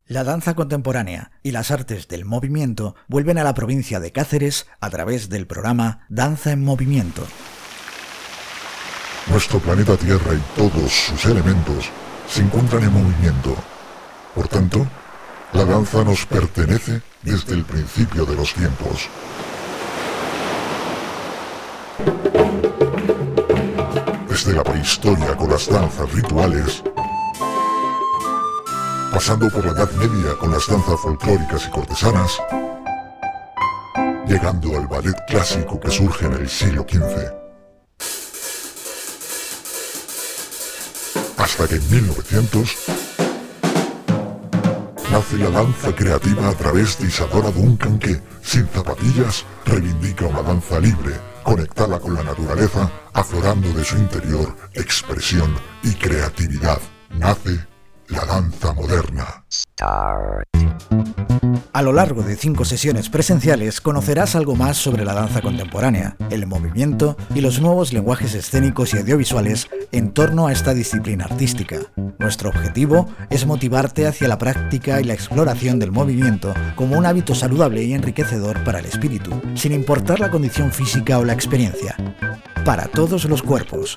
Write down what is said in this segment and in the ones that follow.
La danza contemporánea y las artes del movimiento vuelven a la provincia de Cáceres a través del programa Danza en Movimiento. Nuestro planeta Tierra y todos sus elementos se encuentran en movimiento. Por tanto, la danza nos pertenece desde el principio de los tiempos. Desde la prehistoria con las danzas rituales, pasando por la Edad Media con las danzas folclóricas y cortesanas, llegando al ballet clásico que surge en el siglo XV. Hasta que en 1900 nace la danza creativa a través de Isadora Duncan que, sin zapatillas, reivindica una danza libre, conectada con la naturaleza, aflorando de su interior expresión y creatividad. Nace la danza moderna. A lo largo de 5 sesiones presenciales conocerás algo más sobre la danza contemporánea, el movimiento y los nuevos lenguajes escénicos y audiovisuales en torno a esta disciplina artística. Nuestro objetivo es motivarte hacia la práctica y la exploración del movimiento como un hábito saludable y enriquecedor para el espíritu, sin importar la condición física o la experiencia. Para todos los cuerpos.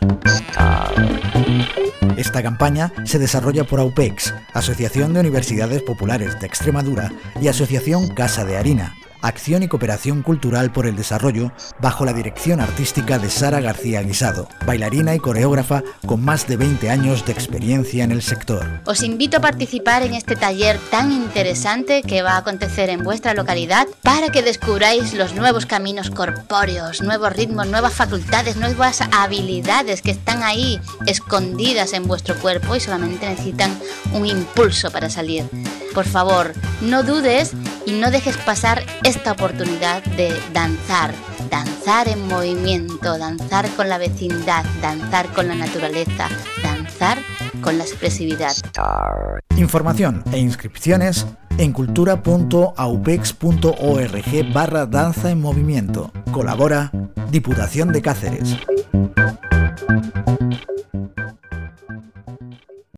Esta campaña se desarrolla por AUPEX, Asociación de Universidades Populares de Extremadura, y Asociación Casa de Harina, Acción y Cooperación Cultural por el Desarrollo, bajo la dirección artística de Sara García Guisado, bailarina y coreógrafa con más de 20 años de experiencia en el sector. Os invito a participar en este taller tan interesante que va a acontecer en vuestra localidad para que descubráis los nuevos caminos corpóreos, nuevos ritmos, nuevas facultades, nuevas habilidades que están ahí escondidas en vuestro cuerpo y solamente necesitan un impulso para salir. Por favor, no dudes y no dejes pasar esta oportunidad de danzar en movimiento, danzar con la vecindad, danzar con la naturaleza, danzar con la expresividad. Información e inscripciones en cultura.aupex.org/danza en movimiento. Colabora Diputación de Cáceres.